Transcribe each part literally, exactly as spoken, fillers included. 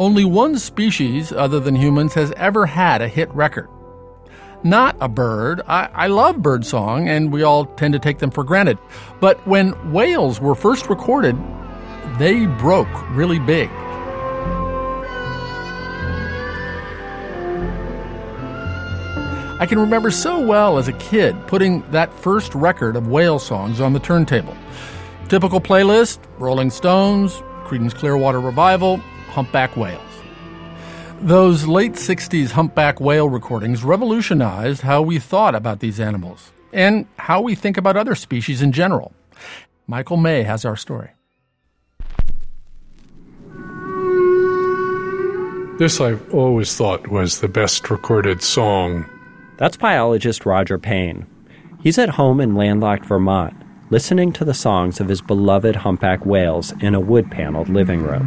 Only one species other than humans has ever had a hit record. Not a bird. I, I love birdsong, and we all tend to take them for granted. But when whales were first recorded, they broke really big. I can remember so well as a kid putting that first record of whale songs on the turntable. Typical playlist: Rolling Stones, Creedence Clearwater Revival, Humpback Whales. Those late sixties humpback whale recordings revolutionized how we thought about these animals and how we think about other species in general. Michael May has our story. This I've always thought was the best recorded song. That's biologist Roger Payne. He's at home in landlocked Vermont, listening to the songs of his beloved humpback whales in a wood-paneled living room.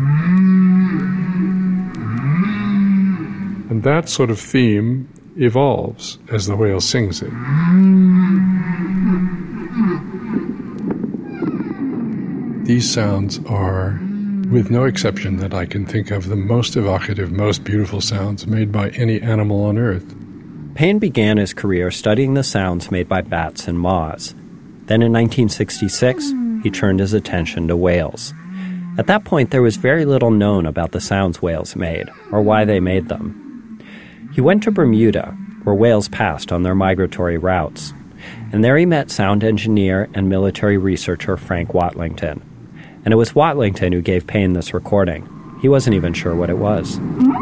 And that sort of theme evolves as the whale sings it. These sounds are, with no exception that I can think of, the most evocative, most beautiful sounds made by any animal on Earth. Payne began his career studying the sounds made by bats and moths. Then in nineteen sixty-six, he turned his attention to whales. At that point, there was very little known about the sounds whales made, or why they made them. He went to Bermuda, where whales passed on their migratory routes. And there he met sound engineer and military researcher Frank Watlington. And it was Watlington who gave Payne this recording. He wasn't even sure what it was.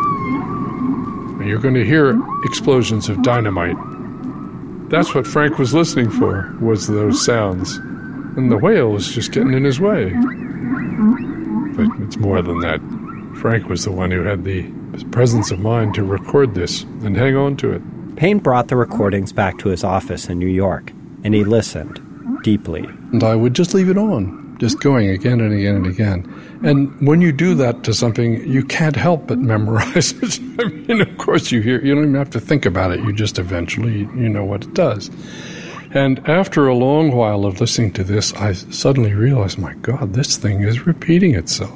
You're going to hear explosions of dynamite. That's what Frank was listening for, was those sounds. And the whale was just getting in his way. But it's more than that. Frank was the one who had the presence of mind to record this and hang on to it. Payne brought the recordings back to his office in New York, and he listened deeply. And I would just leave it on, just going again and again and again. And when you do that to something, you can't help but memorize it. I mean, of course, you hear, you don't even have to think about it. You just eventually, you know what it does. And after a long while of listening to this, I suddenly realized, my God, this thing is repeating itself.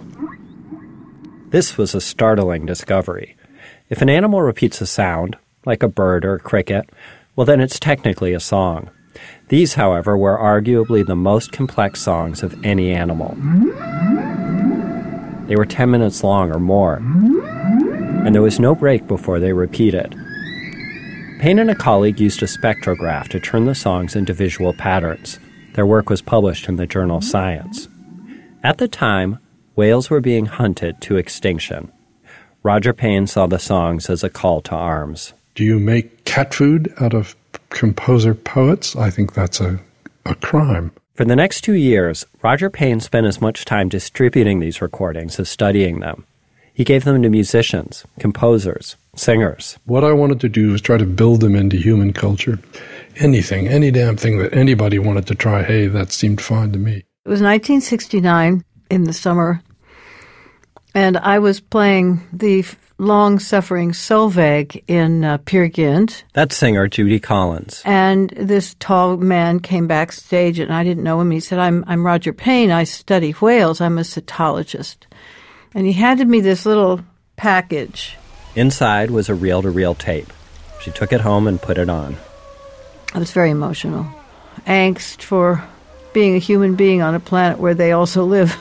This was a startling discovery. If an animal repeats a sound, like a bird or a cricket, well, then it's technically a song. These, however, were arguably the most complex songs of any animal. They were ten minutes long or more, and there was no break before they repeated. Payne and a colleague used a spectrograph to turn the songs into visual patterns. Their work was published in the journal Science. At the time, whales were being hunted to extinction. Roger Payne saw the songs as a call to arms. Do you make cat food out of composer poets? I think that's a, a crime. For the next two years, Roger Payne spent as much time distributing these recordings as studying them. He gave them to musicians, composers, singers. What I wanted to do was try to build them into human culture. Anything, any damn thing that anybody wanted to try, hey, that seemed fine to me. It was nineteen sixty-nine in the summer, and I was playing the long-suffering Solveig in uh, Peer Gynt. That's singer Judy Collins. And this tall man came backstage, and I didn't know him. He said, I'm, I'm Roger Payne. I study whales. I'm a cetologist. And he handed me this little package. Inside was a reel-to-reel tape. She took it home and put it on. I was very emotional. Angst for being a human being on a planet where they also live.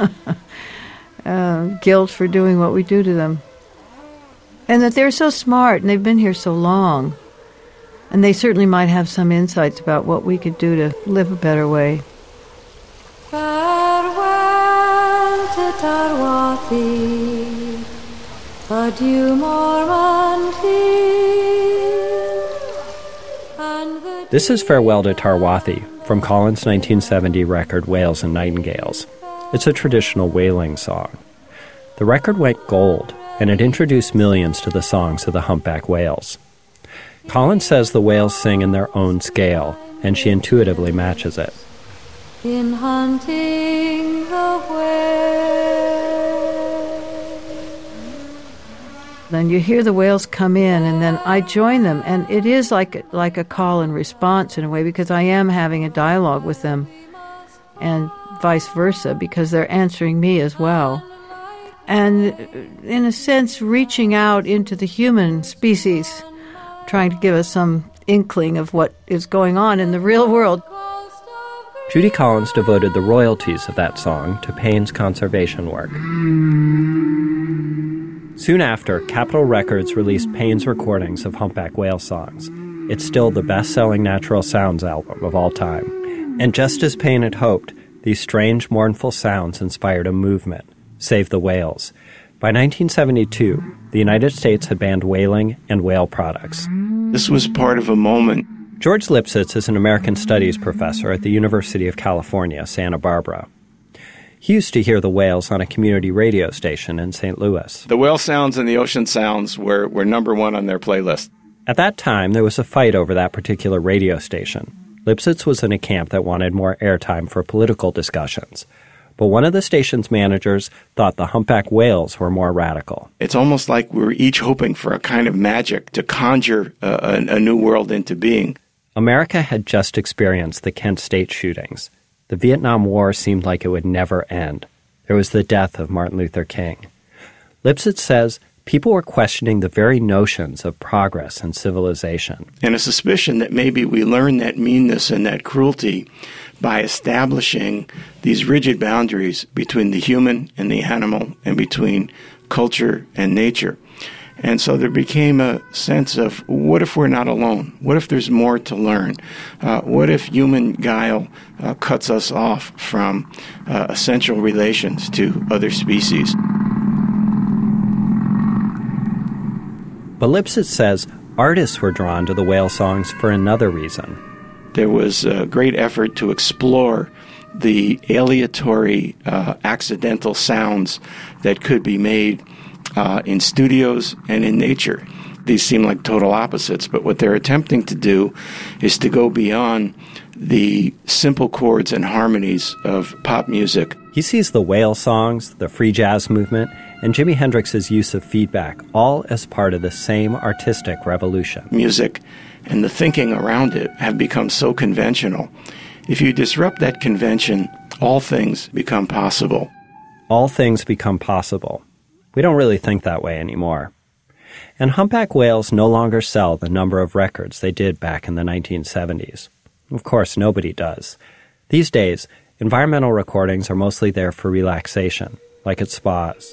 uh, guilt for doing what we do to them. And that they're so smart, and they've been here so long. And they certainly might have some insights about what we could do to live a better way. Farewell to Tarwathie, adieu Morantine. This is Farewell to Tarwathie from Collins' nineteen seventy record Whales and Nightingales. It's a traditional whaling song. The record went gold, and it introduced millions to the songs of the humpback whales. Collins says the whales sing in their own scale, and she intuitively matches it. In hunting the whale. Then you hear the whales come in, and then I join them, and it is like like a call and response in a way, because I am having a dialogue with them, and vice versa, because they're answering me as well. and in a sense reaching out into the human species, trying to give us some inkling of what is going on in the real world. Judy Collins devoted the royalties of that song to Payne's conservation work. Soon after, Capitol Records released Payne's recordings of humpback whale songs. It's still the best-selling natural sounds album of all time. And just as Payne had hoped, these strange, mournful sounds inspired a movement, Save the Whales. By nineteen seventy-two, the United States had banned whaling and whale products. This was part of a moment. George Lipsitz is an American Studies professor at the University of California, Santa Barbara. He used to hear the whales on a community radio station in Saint Louis. The whale sounds and the ocean sounds were, were number one on their playlist. At that time, there was a fight over that particular radio station. Lipsitz was in a camp that wanted more airtime for political discussions. But one of the station's managers thought the humpback whales were more radical. It's almost like we were each hoping for a kind of magic to conjure a, a, a new world into being. America had just experienced the Kent State shootings. The Vietnam War seemed like it would never end. There was the death of Martin Luther King. Lipsitz says people were questioning the very notions of progress and civilization. And a suspicion that maybe we learn that meanness and that cruelty by establishing these rigid boundaries between the human and the animal and between culture and nature. And so there became a sense of, what if we're not alone? What if there's more to learn? Uh, what if human guile uh, cuts us off from uh, essential relations to other species? But Lipsitz says artists were drawn to the whale songs for another reason. There was a great effort to explore the aleatory, uh, accidental sounds that could be made Uh, in studios and in nature. These seem like total opposites, but what they're attempting to do is to go beyond the simple chords and harmonies of pop music. He sees the whale songs, the free jazz movement, and Jimi Hendrix's use of feedback all as part of the same artistic revolution. Music and the thinking around it have become so conventional. If you disrupt that convention, all things become possible. All things become possible. We don't really think that way anymore. And humpback whales no longer sell the number of records they did back in the nineteen seventies. Of course, nobody does. These days, environmental recordings are mostly there for relaxation, like at spas.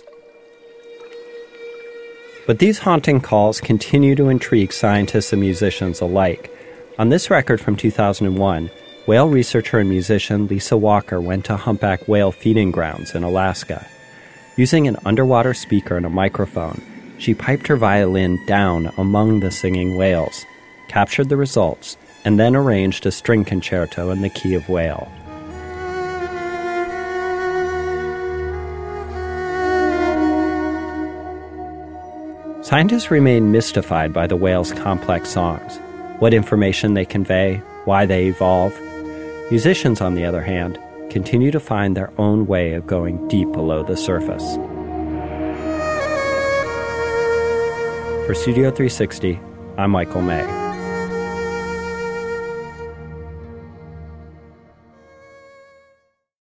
But these haunting calls continue to intrigue scientists and musicians alike. On this record from two thousand one, whale researcher and musician Lisa Walker went to humpback whale feeding grounds in Alaska. Using an underwater speaker and a microphone, she piped her violin down among the singing whales, captured the results, and then arranged a string concerto in the key of whale. Scientists remain mystified by the whales' complex songs, what information they convey, why they evolve. Musicians, on the other hand, continue to find their own way of going deep below the surface. For Studio three sixty, I'm Michael May.